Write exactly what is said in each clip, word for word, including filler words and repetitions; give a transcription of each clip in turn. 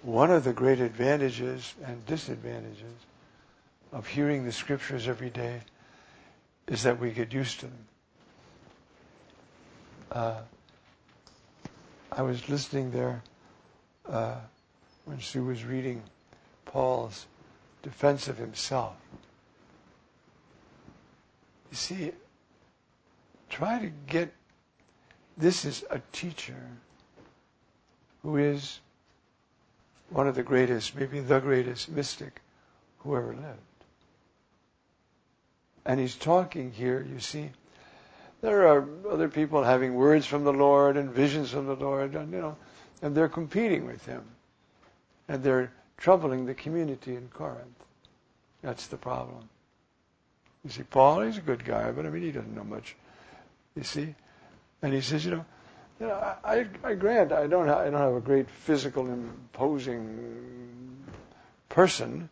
one of the great advantages and disadvantages of hearing the scriptures every day is that we get used to them. Uh, I was listening there uh, when Sue was reading Paul's defense of himself. You see, try to get, this is a teacher who is one of the greatest, maybe the greatest mystic who ever lived. And he's talking here, you see, there are other people having words from the Lord and visions from the Lord, and you know, and they're competing with him. And they're troubling the community in Corinth. That's the problem. You see, Paul, he's a good guy, but I mean, he doesn't know much. You see? And he says, you know, you know, I, I grant I don't have, I don't have a great physical imposing person,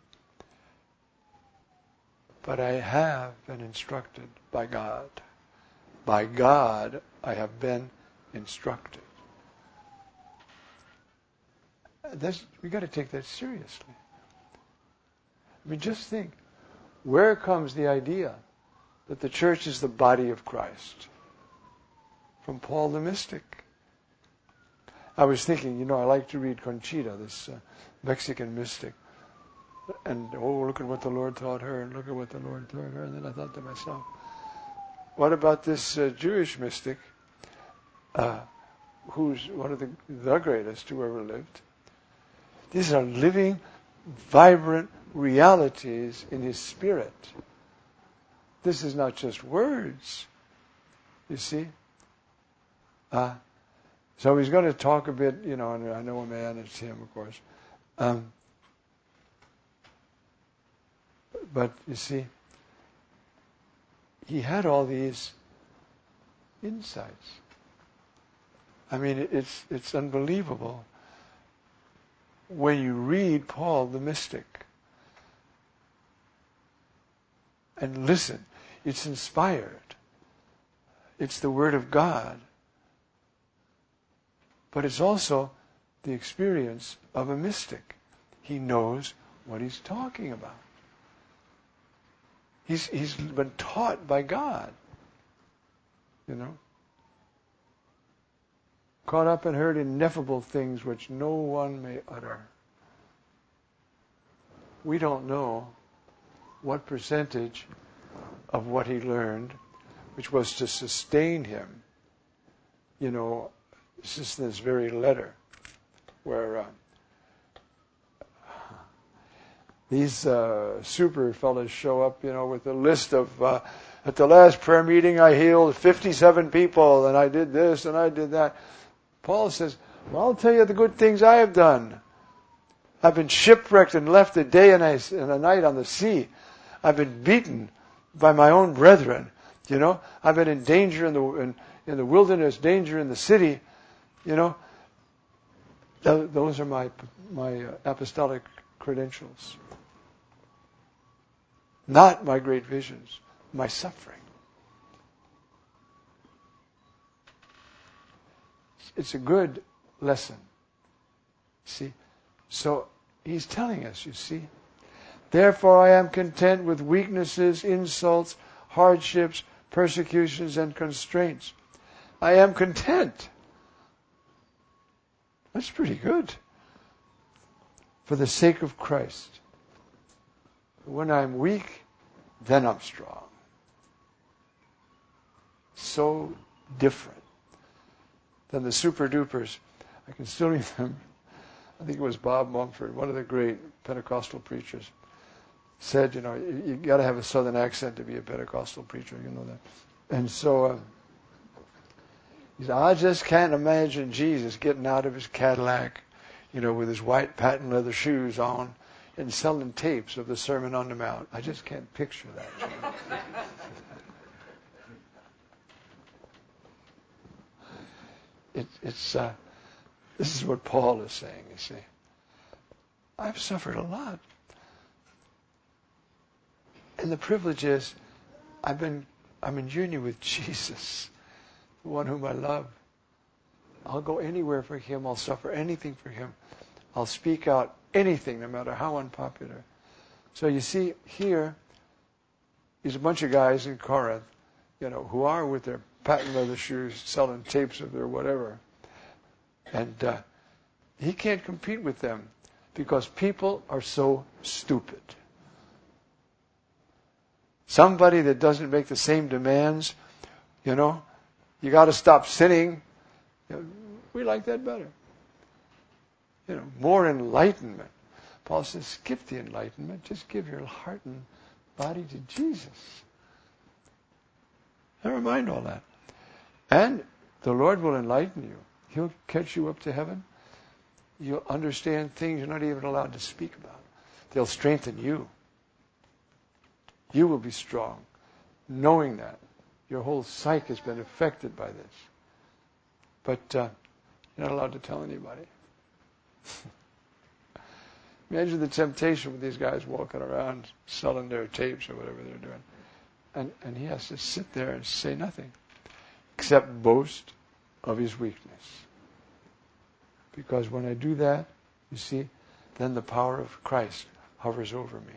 but I have been instructed by God. By God, I have been instructed. That's, we got to take that seriously. I mean, just think, where comes the idea that the church is the body of Christ? From Paul the mystic. I was thinking, you know, I like to read Conchita, this uh, Mexican mystic. And, oh, look at what the Lord taught her, and look at what the Lord taught her. And then I thought to myself, what about this uh, Jewish mystic, uh, who's one of the, the greatest who ever lived? These are living, vibrant realities in his spirit. This is not just words, you see. Uh, so he's going to talk a bit, you know, and I know a man, it's him, of course. Um, but, you see, he had all these insights. I mean, it's it's unbelievable when you read Paul the mystic and listen. It's inspired. It's the Word of God. But it's also the experience of a mystic. He knows what he's talking about. He's he's been taught by God. You know? Caught up and heard ineffable things which no one may utter. We don't know what percentage of what he learned, which was to sustain him. You know, it's just this very letter where uh, these uh, super fellas show up, you know, with a list of, uh, at the last prayer meeting I healed fifty-seven people, and I did this, and I did that. Paul says, well, I'll tell you the good things I have done. I've been shipwrecked and left a day and a night on the sea. I've been beaten by my own brethren. You know, I've been in danger in the in, in the wilderness, danger in the city. You know, Th- those are my my apostolic credentials. Not my great visions, my suffering. It's a good lesson. See? So he's telling us, you see. Therefore I am content with weaknesses, insults, hardships, persecutions, and constraints. I am content. That's pretty good. For the sake of Christ. When I'm weak, then I'm strong. So different than the super dupers. I can still remember, I think it was Bob Mumford, one of the great Pentecostal preachers, said, you know, you, you got to have a southern accent to be a Pentecostal preacher, you know that. And so uh, he said, I just can't imagine Jesus getting out of his Cadillac, you know, with his white patent leather shoes on and selling tapes of the Sermon on the Mount. I just can't picture that. You know? It, it's uh, this is what Paul is saying, you see. I've suffered a lot. And the privilege is I've been I'm in union with Jesus, the one whom I love. I'll go anywhere for him, I'll suffer anything for him. I'll speak out anything, no matter how unpopular. So you see here, there's a bunch of guys in Corinth, you know, who are with their patent leather shoes selling tapes of their whatever. And uh, he can't compete with them because people are so stupid. Somebody that doesn't make the same demands, you know, you got to stop sinning. You know, we like that better. You know, more enlightenment. Paul says, skip the enlightenment. Just give your heart and body to Jesus. Never mind all that. And the Lord will enlighten you. He'll catch you up to heaven. You'll understand things you're not even allowed to speak about. They'll strengthen you. You will be strong, knowing that. Your whole psyche has been affected by this. But uh, you're not allowed to tell anybody. Imagine the temptation with these guys walking around selling their tapes or whatever they're doing. And, and he has to sit there and say nothing except boast of his weakness. Because when I do that, you see, then the power of Christ hovers over me.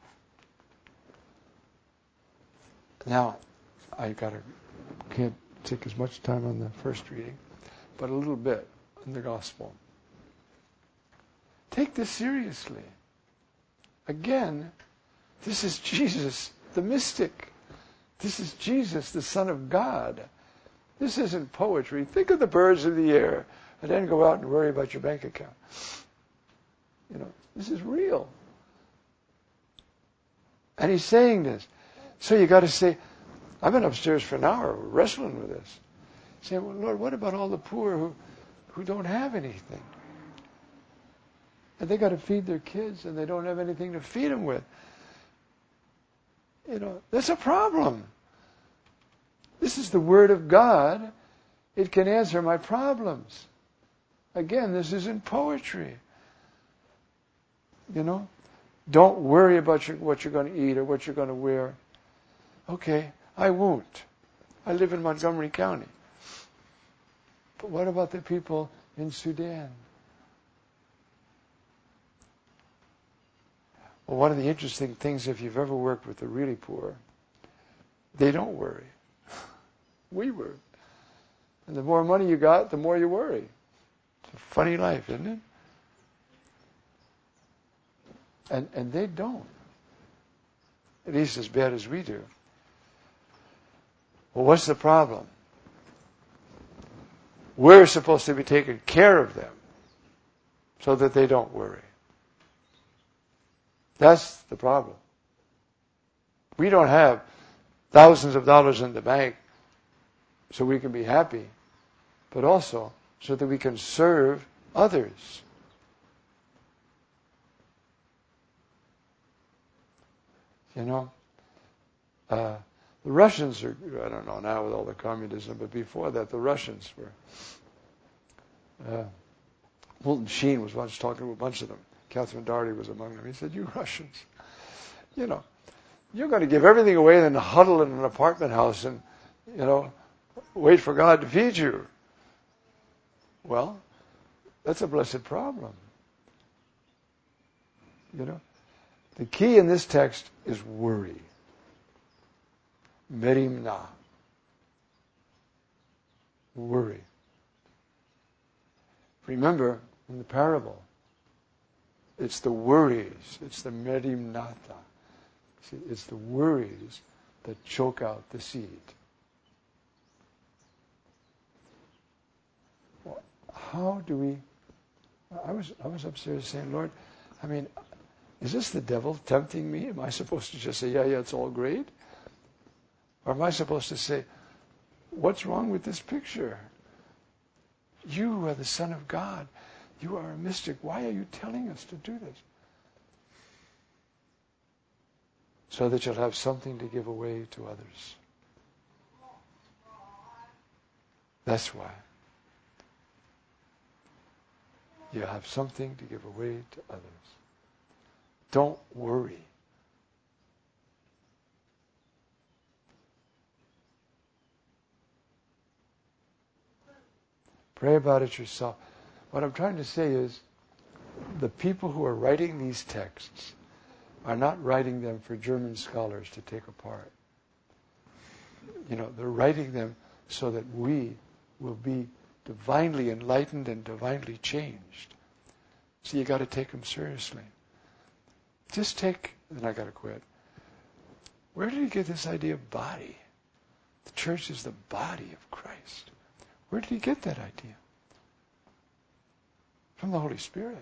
Now, I gotta can't take as much time on the first reading, but a little bit in the gospel. Take this seriously. Again, this is Jesus, the mystic. This is Jesus, the Son of God. This isn't poetry. Think of the birds of the air, and then go out and worry about your bank account. You know, this is real. And he's saying this. So you got to say, I've been upstairs for an hour wrestling with this. Say, well, Lord, what about all the poor who, who don't have anything? And they got to feed their kids, and they don't have anything to feed them with. You know, that's a problem. This is the Word of God. It can answer my problems. Again, this isn't poetry. You know, don't worry about your, what you're going to eat or what you're going to wear. Okay, I won't. I live in Montgomery County. But what about the people in Sudan? Well, one of the interesting things, if you've ever worked with the really poor, they don't worry. We worry. And the more money you got, the more you worry. It's a funny life, isn't it? And and they don't. At least as bad as we do. Well, what's the problem? We're supposed to be taking care of them so that they don't worry. That's the problem. We don't have thousands of dollars in the bank so we can be happy, but also so that we can serve others. You know, uh, the Russians are, I don't know now with all the communism, but before that, the Russians were. Uh, Milton Sheen was once talking to a bunch of them. Catherine Doherty was among them. He said, you Russians, you know, you're going to give everything away and then huddle in an apartment house and, you know, wait for God to feed you. Well, that's a blessed problem. You know, the key in this text is worry. Merimna. Worry. Remember, in the parable, it's the worries, it's the merimnata. See, it's the worries that choke out the seed. Well, how do we... I was I was upstairs saying, Lord, I mean, is this the devil tempting me? Am I supposed to just say, yeah, yeah, it's all great? Or am I supposed to say, what's wrong with this picture? You are the Son of God. You are a mystic. Why are you telling us to do this? So that you'll have something to give away to others. That's why. You have something to give away to others. Don't worry. Pray about it yourself. What I'm trying to say is, the people who are writing these texts are not writing them for German scholars to take apart. You know, they're writing them so that we will be divinely enlightened and divinely changed. So you got to take them seriously. Just take, and I got to quit. Where did he get this idea of body? The church is the body of Christ. Where did he get that idea? From the Holy Spirit.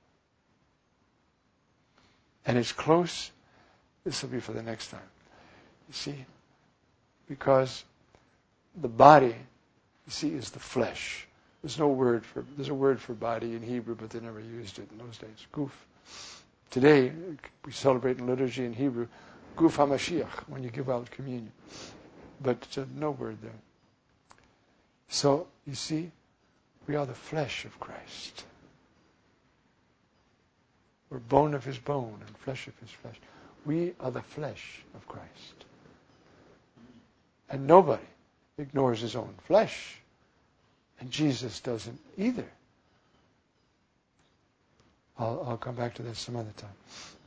And it's close. This will be for the next time. You see? Because the body, you see, is the flesh. There's no word for, there's a word for body in Hebrew, but they never used it in those days. Guf. Today, we celebrate in liturgy in Hebrew, Guf HaMashiach, when you give out communion. But there's no word there. So, you see, we are the flesh of Christ. We're bone of his bone and flesh of his flesh. We are the flesh of Christ. And nobody ignores his own flesh. And Jesus doesn't either. I'll, I'll come back to this some other time.